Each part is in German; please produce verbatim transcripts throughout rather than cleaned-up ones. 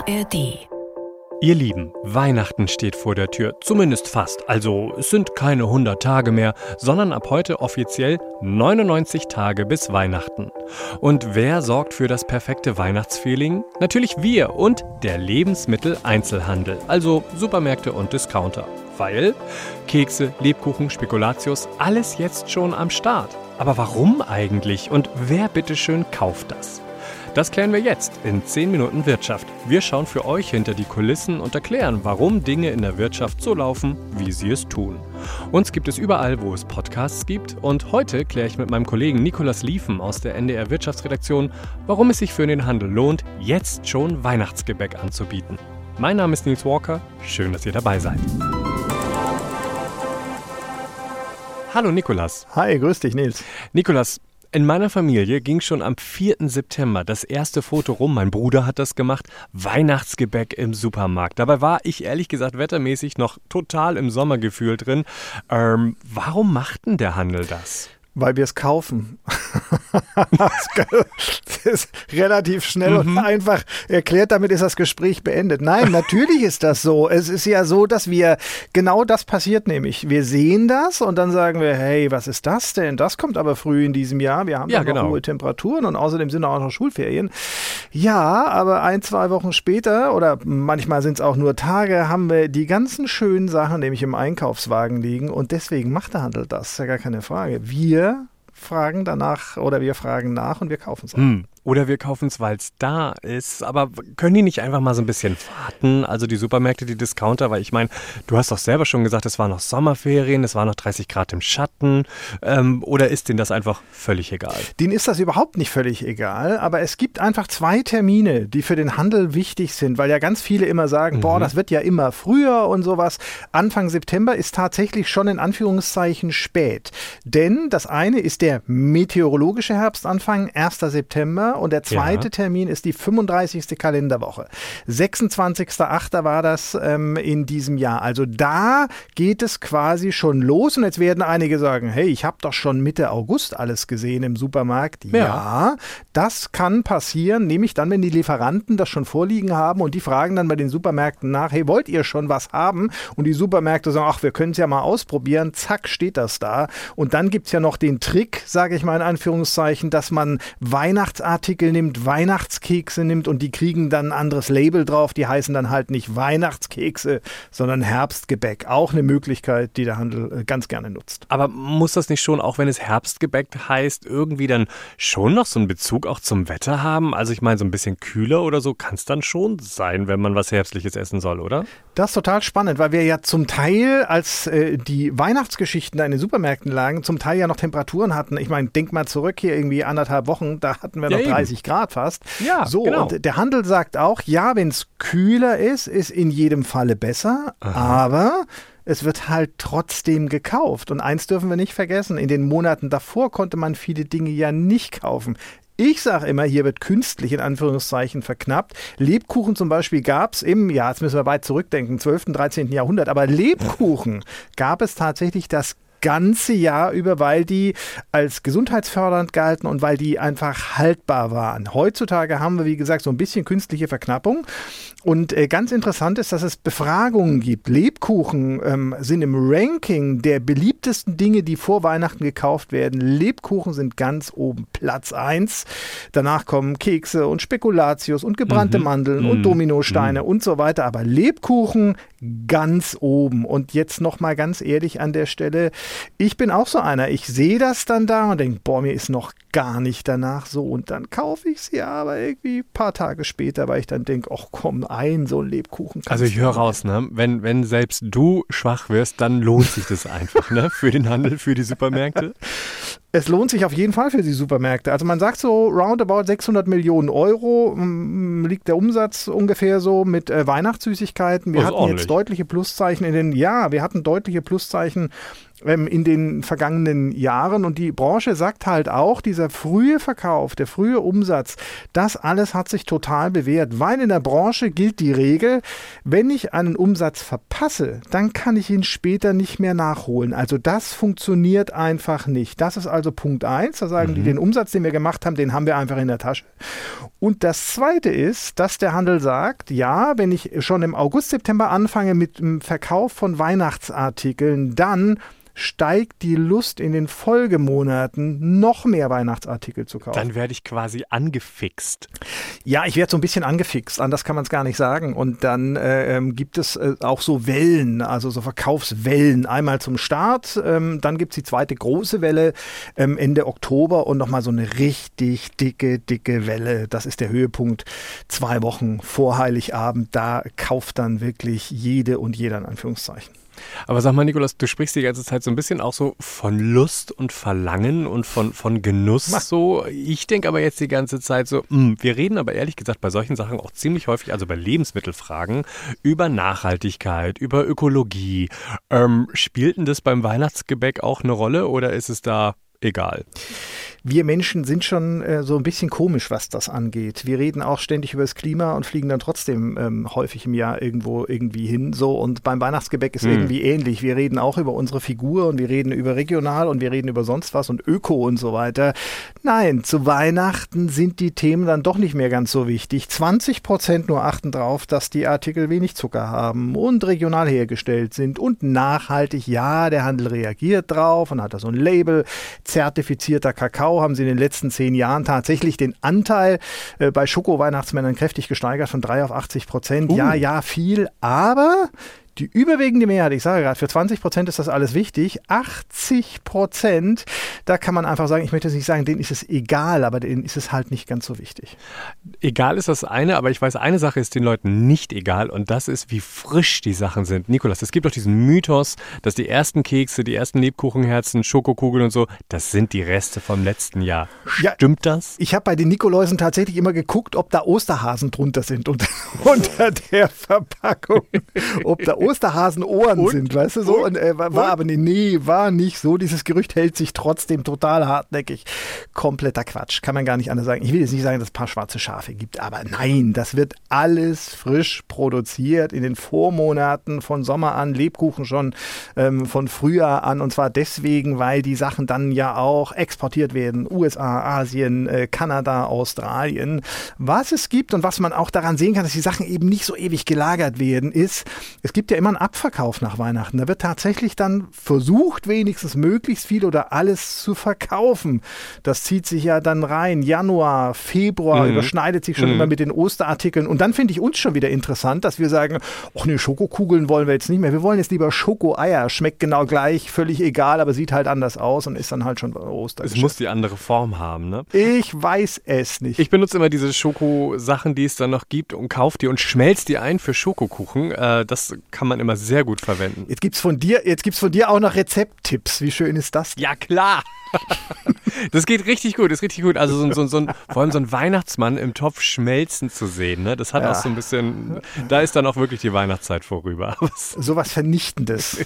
A R D. Ihr Lieben, Weihnachten steht vor der Tür, zumindest fast. Also es sind keine hundert Tage mehr, sondern ab heute offiziell neunundneunzig Tage bis Weihnachten. Und wer sorgt für das perfekte Weihnachtsfeeling? Natürlich wir und der Lebensmitteleinzelhandel, also Supermärkte und Discounter. Weil Kekse, Lebkuchen, Spekulatius, alles jetzt schon am Start. Aber warum eigentlich und wer bitteschön kauft das? Das klären wir jetzt in zehn Minuten Wirtschaft. Wir schauen für euch hinter die Kulissen und erklären, warum Dinge in der Wirtschaft so laufen, wie sie es tun. Uns gibt es überall, wo es Podcasts gibt. Und heute kläre ich mit meinem Kollegen Nicolas Liefen aus der N D R Wirtschaftsredaktion, warum es sich für den Handel lohnt, jetzt schon Weihnachtsgebäck anzubieten. Mein Name ist Nils Walker. Schön, dass ihr dabei seid. Hallo Nicolas. Hi, grüß dich Nils. Nicolas, in meiner Familie ging schon am vierten September das erste Foto rum, mein Bruder hat das gemacht, Weihnachtsgebäck im Supermarkt. Dabei war ich ehrlich gesagt wettermäßig noch total im Sommergefühl drin. Ähm, warum macht denn der Handel das? Weil wir es kaufen. Das ist relativ schnell mhm. und einfach erklärt, damit ist das Gespräch beendet. Nein, natürlich ist das so. Es ist ja so, dass wir, genau das passiert nämlich. Wir sehen das und dann sagen wir, hey, was ist das denn? Das kommt aber früh in diesem Jahr. Wir haben ja, genau. noch hohe Temperaturen und außerdem sind auch noch Schulferien. Ja, aber ein, zwei Wochen später oder manchmal sind es auch nur Tage, haben wir die ganzen schönen Sachen nämlich im Einkaufswagen liegen und deswegen macht der Handel das. Ist ja gar keine Frage. Wir fragen danach oder wir fragen nach und wir kaufen es auch. Hm. Oder wir kaufen es, weil es da ist. Aber können die nicht einfach mal so ein bisschen warten? Also die Supermärkte, die Discounter, weil ich meine, du hast doch selber schon gesagt, es war noch Sommerferien, es war noch dreißig Grad im Schatten. Ähm, oder ist denen das einfach völlig egal? Denen ist das überhaupt nicht völlig egal, aber es gibt einfach zwei Termine, die für den Handel wichtig sind, weil ja ganz viele immer sagen, mhm. boah, das wird ja immer früher und sowas. Anfang September ist tatsächlich schon in Anführungszeichen spät. Denn das eine ist der meteorologische Herbstanfang, erster September. Und der zweite ja. Termin ist die fünfunddreißigste Kalenderwoche. sechsundzwanzigster achter war das ähm, in diesem Jahr. Also da geht es quasi schon los. Und jetzt werden einige sagen, hey, ich habe doch schon Mitte August alles gesehen im Supermarkt. Ja. ja, das kann passieren, nämlich dann, wenn die Lieferanten das schon vorliegen haben und die fragen dann bei den Supermärkten nach, hey, wollt ihr schon was haben? Und die Supermärkte sagen, ach, wir können es ja mal ausprobieren. Zack, steht das da. Und dann gibt es ja noch den Trick, sage ich mal in Anführungszeichen, dass man Weihnachtsartikel Artikel nimmt, Weihnachtskekse nimmt und die kriegen dann ein anderes Label drauf. Die heißen dann halt nicht Weihnachtskekse, sondern Herbstgebäck. Auch eine Möglichkeit, die der Handel ganz gerne nutzt. Aber muss das nicht schon, auch wenn es Herbstgebäck heißt, irgendwie dann schon noch so einen Bezug auch zum Wetter haben? Also ich meine, so ein bisschen kühler oder so kann es dann schon sein, wenn man was Herbstliches essen soll, oder? Das ist total spannend, weil wir ja zum Teil, als äh, die Weihnachtsgeschichten da in den Supermärkten lagen, zum Teil ja noch Temperaturen hatten. Ich meine, denk mal zurück hier irgendwie anderthalb Wochen, da hatten wir noch ja, dreißig Grad fast. Ja, so, genau. Und der Handel sagt auch, ja, wenn es kühler ist, ist in jedem Falle besser, Aha. aber es wird halt trotzdem gekauft. Und eins dürfen wir nicht vergessen, in den Monaten davor konnte man viele Dinge ja nicht kaufen. Ich sage immer, hier wird künstlich in Anführungszeichen verknappt. Lebkuchen zum Beispiel gab es im, ja, jetzt müssen wir weit zurückdenken, zwölften, dreizehnten Jahrhundert, aber Lebkuchen gab es tatsächlich das ganze Jahr über, weil die als gesundheitsfördernd galten und weil die einfach haltbar waren. Heutzutage haben wir, wie gesagt, so ein bisschen künstliche Verknappung. Und äh, ganz interessant ist, dass es Befragungen gibt. Lebkuchen ähm, sind im Ranking der beliebtesten Dinge, die vor Weihnachten gekauft werden. Lebkuchen sind ganz oben, Platz eins. Danach kommen Kekse und Spekulatius und gebrannte mhm. Mandeln mhm. und Dominosteine mhm. und so weiter. Aber Lebkuchen ganz oben. Und jetzt nochmal ganz ehrlich an der Stelle, ich bin auch so einer. Ich sehe das dann da und denke, boah, mir ist noch gar nicht danach so. Und dann kaufe ich es ja, aber irgendwie ein paar Tage später, weil ich dann denke, ach komm, ein so ein Lebkuchen. Also ich höre raus, ne? Wenn, wenn selbst du schwach wirst, dann lohnt sich das einfach, ne? Für den Handel, für die Supermärkte. Es lohnt sich auf jeden Fall für die Supermärkte. Also man sagt so, roundabout sechshundert Millionen Euro m, liegt der Umsatz ungefähr so mit äh, Weihnachtssüßigkeiten. Wir hatten ordentlich. Jetzt deutliche Pluszeichen in den, ja, wir hatten deutliche Pluszeichen ähm, in den vergangenen Jahren. Und die Branche sagt halt auch, dieser frühe Verkauf, der frühe Umsatz, das alles hat sich total bewährt. Weil in der Branche gilt die Regel, wenn ich einen Umsatz verpasse, dann kann ich ihn später nicht mehr nachholen. Also das funktioniert einfach nicht. Das ist also also Punkt eins. Da sagen Mhm. die, den Umsatz, den wir gemacht haben, den haben wir einfach in der Tasche. Und das Zweite ist, dass der Handel sagt, ja, wenn ich schon im August, September anfange mit dem Verkauf von Weihnachtsartikeln, dann steigt die Lust in den Folgemonaten, noch mehr Weihnachtsartikel zu kaufen. Dann werde ich quasi angefixt. Ja, ich werde so ein bisschen angefixt, anders kann man es gar nicht sagen. Und dann äh, ähm, gibt es äh, auch so Wellen, also so Verkaufswellen. Einmal zum Start, ähm, dann gibt es die zweite große Welle ähm, Ende Oktober und nochmal so eine richtig dicke, dicke Welle. Das ist der Höhepunkt zwei Wochen vor Heiligabend. Da kauft dann wirklich jede und jeder in Anführungszeichen. Aber sag mal, Nikolaus, du sprichst die ganze Zeit so ein bisschen auch so von Lust und Verlangen und von, von Genuss so. Ich denke aber jetzt die ganze Zeit so, mh, wir reden aber ehrlich gesagt bei solchen Sachen auch ziemlich häufig, also bei Lebensmittelfragen, über Nachhaltigkeit, über Ökologie. Ähm, spielt denn das beim Weihnachtsgebäck auch eine Rolle oder ist es da egal? Wir Menschen sind schon äh, so ein bisschen komisch, was das angeht. Wir reden auch ständig über das Klima und fliegen dann trotzdem ähm, häufig im Jahr irgendwo irgendwie hin. So, und beim Weihnachtsgebäck ist Hm. irgendwie ähnlich. Wir reden auch über unsere Figur und wir reden über regional und wir reden über sonst was und Öko und so weiter. Nein, zu Weihnachten sind die Themen dann doch nicht mehr ganz so wichtig. zwanzig Prozent nur achten drauf, dass die Artikel wenig Zucker haben und regional hergestellt sind und nachhaltig. Ja, der Handel reagiert drauf und hat da so ein Label. Zertifizierter Kakao haben sie in den letzten zehn Jahren tatsächlich den Anteil äh, bei Schoko-Weihnachtsmännern kräftig gesteigert von drei auf achtzig Prozent. Uh. Ja, ja, viel, aber die überwiegende Mehrheit, ich sage gerade, für zwanzig Prozent ist das alles wichtig. achtzig Prozent, da kann man einfach sagen, ich möchte jetzt nicht sagen, denen ist es egal, aber denen ist es halt nicht ganz so wichtig. Egal ist das eine, aber ich weiß, eine Sache ist den Leuten nicht egal und das ist, wie frisch die Sachen sind. Nikolaus, es gibt doch diesen Mythos, dass die ersten Kekse, die ersten Lebkuchenherzen, Schokokugeln und so, das sind die Reste vom letzten Jahr. Ja, Stimmt das? Ich habe bei den Nikoläusen tatsächlich immer geguckt, ob da Osterhasen drunter sind und unter der Verpackung, ob da Osterhasenohren Und? sind, weißt du so? Und, äh, war, war aber nee, nee, war nicht so. Dieses Gerücht hält sich trotzdem total hartnäckig. Kompletter Quatsch, kann man gar nicht anders sagen. Ich will jetzt nicht sagen, dass es ein paar schwarze Schafe gibt, aber nein, das wird alles frisch produziert in den Vormonaten von Sommer an, Lebkuchen schon ähm, von Frühjahr an und zwar deswegen, weil die Sachen dann ja auch exportiert werden. U S A, Asien, äh, Kanada, Australien. Was es gibt und was man auch daran sehen kann, dass die Sachen eben nicht so ewig gelagert werden, ist, es gibt ja immer einen Abverkauf nach Weihnachten. Da wird tatsächlich dann versucht, wenigstens möglichst viel oder alles zu verkaufen. Das zieht sich ja dann rein. Januar, Februar, Mhm. überschneidet sich schon Mhm. immer mit den Osterartikeln. Und dann finde ich uns schon wieder interessant, dass wir sagen, ach nee, Schokokugeln wollen wir jetzt nicht mehr. Wir wollen jetzt lieber Schokoeier. Schmeckt genau gleich, völlig egal, aber sieht halt anders aus und ist dann halt schon Oster. Es muss die andere Form haben, ne? Ich weiß es nicht. Ich benutze immer diese Schokosachen, die es dann noch gibt und kaufe die und schmelze die ein für Schokokuchen. Äh, das kann man immer sehr gut verwenden. Jetzt gibt's von dir, jetzt gibt's von dir auch noch Rezepttipps. Wie schön ist das? Ja, klar. Das geht richtig gut, das ist richtig gut. Also so, so, so ein, vor allem so ein Weihnachtsmann im Topf schmelzen zu sehen, ne? Das hat Ja. auch so ein bisschen, da ist dann auch wirklich die Weihnachtszeit vorüber. Aber, es- Sowas Vernichtendes.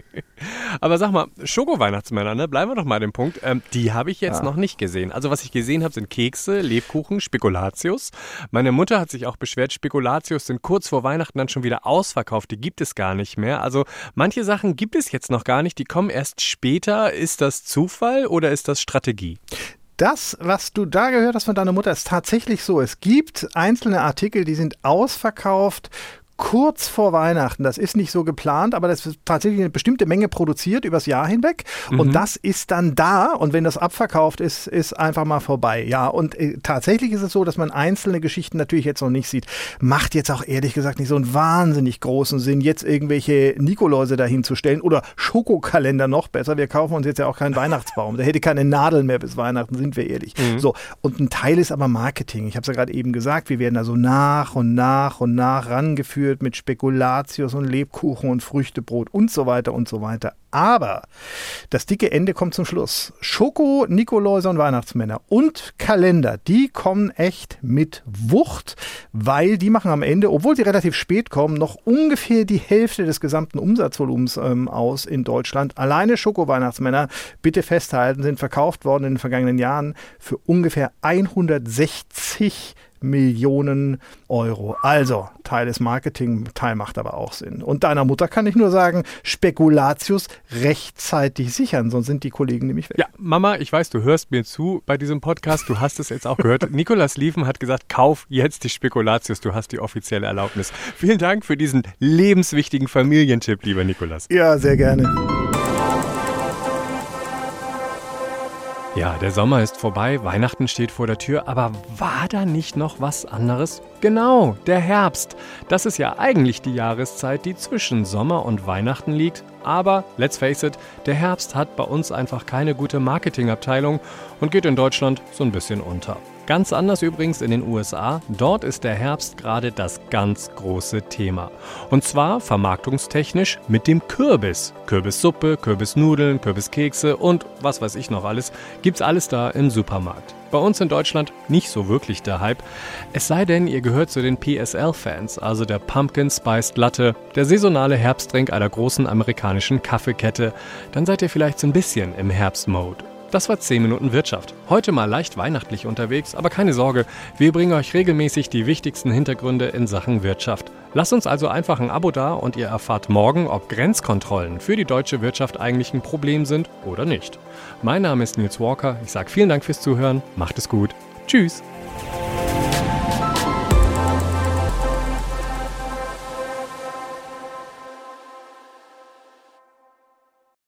aber sag mal, Schoko-Weihnachtsmänner, ne? Bleiben wir doch mal an dem Punkt. Ähm, die habe ich jetzt Ja. noch nicht gesehen. Also was ich gesehen habe, sind Kekse, Lebkuchen, Spekulatius. Meine Mutter hat sich auch beschwert, Spekulatius sind kurz vor Weihnachten dann schon wieder ausverkauft. Die gibt es gar nicht mehr. Also manche Sachen gibt es jetzt noch gar nicht, die kommen erst später. Ist das Zufall oder ist das Strategie? Das, was du da gehört hast von deiner Mutter, ist tatsächlich so. Es gibt einzelne Artikel, die sind ausverkauft kurz vor Weihnachten. Das ist nicht so geplant, aber das ist tatsächlich eine bestimmte Menge produziert übers Jahr hinweg. Mhm. Und das ist dann da. Und wenn das abverkauft ist, ist einfach mal vorbei. Ja, und äh, tatsächlich ist es so, dass man einzelne Geschichten natürlich jetzt noch nicht sieht. Macht jetzt auch ehrlich gesagt nicht so einen wahnsinnig großen Sinn, jetzt irgendwelche Nikoläuse dahin zu stellen oder Schokokalender noch besser. Wir kaufen uns jetzt ja auch keinen Weihnachtsbaum. Der hätte keine Nadeln mehr bis Weihnachten, sind wir ehrlich. Mhm. So, und ein Teil ist aber Marketing. Ich habe es ja gerade eben gesagt, wir werden da so nach und nach und nach rangeführt mit Spekulatius und Lebkuchen und Früchtebrot und so weiter und so weiter. Aber das dicke Ende kommt zum Schluss. Schoko, Nikoläuse und Weihnachtsmänner und Kalender, die kommen echt mit Wucht, weil die machen am Ende, obwohl sie relativ spät kommen, noch ungefähr die Hälfte des gesamten Umsatzvolumens ähm, aus in Deutschland. Alleine Schoko-Weihnachtsmänner, bitte festhalten, sind verkauft worden in den vergangenen Jahren für ungefähr hundertsechzig Millionen Euro. Also, Teil ist Marketing, Teil macht aber auch Sinn. Und deiner Mutter kann ich nur sagen, Spekulatius rechtzeitig sichern, sonst sind die Kollegen nämlich weg. Ja, Mama, ich weiß, du hörst mir zu bei diesem Podcast, du hast es jetzt auch gehört. Nicolas Lieven hat gesagt, kauf jetzt die Spekulatius, du hast die offizielle Erlaubnis. Vielen Dank für diesen lebenswichtigen Familientipp, lieber Nicolas. Ja, sehr gerne. Ja, der Sommer ist vorbei, Weihnachten steht vor der Tür, aber war da nicht noch was anderes? Genau, der Herbst. Das ist ja eigentlich die Jahreszeit, die zwischen Sommer und Weihnachten liegt. Aber, let's face it, der Herbst hat bei uns einfach keine gute Marketingabteilung und geht in Deutschland so ein bisschen unter. Ganz anders übrigens in den U S A. Dort ist der Herbst gerade das ganz große Thema. Und zwar vermarktungstechnisch mit dem Kürbis. Kürbissuppe, Kürbisnudeln, Kürbiskekse und was weiß ich noch alles. Gibt's alles da im Supermarkt. Bei uns in Deutschland nicht so wirklich der Hype. Es sei denn, ihr gehört zu den P S L-Fans, also der Pumpkin Spiced Latte, der saisonale Herbsttrink einer großen amerikanischen Kaffeekette. Dann seid ihr vielleicht so ein bisschen im Herbstmode. Das war zehn Minuten Wirtschaft. Heute mal leicht weihnachtlich unterwegs, aber keine Sorge, wir bringen euch regelmäßig die wichtigsten Hintergründe in Sachen Wirtschaft. Lasst uns also einfach ein Abo da und ihr erfahrt morgen, ob Grenzkontrollen für die deutsche Wirtschaft eigentlich ein Problem sind oder nicht. Mein Name ist Nils Walker, ich sage vielen Dank fürs Zuhören, macht es gut, tschüss!